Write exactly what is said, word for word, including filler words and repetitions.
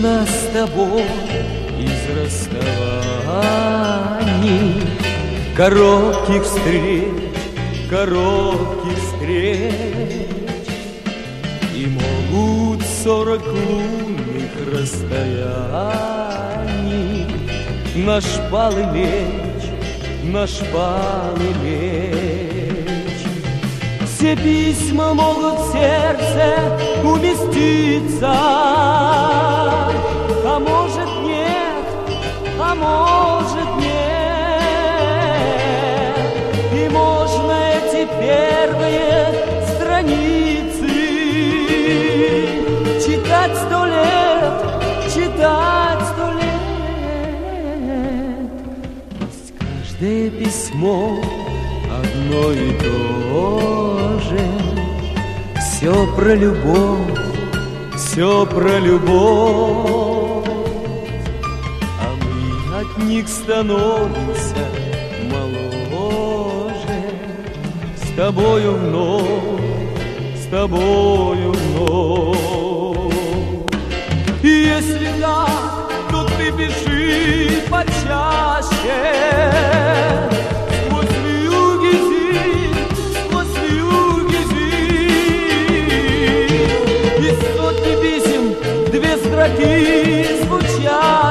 нас с тобой из расставаний, коротких встреч, коротких встреч, и могут сорок лунных расстояний на шпалы лечь, на шпалы лечь. Все письма могут в сердце уместиться, а может нет, а может нет. И можно эти первые страницы читать сто лет, читать сто лет. Пусть каждое письмо одно и то же, все про любовь, все про любовь, а мы от них становимся моложе. С тобою вновь, с тобою вновь. И если так, то ты пиши почаще. Строки звучат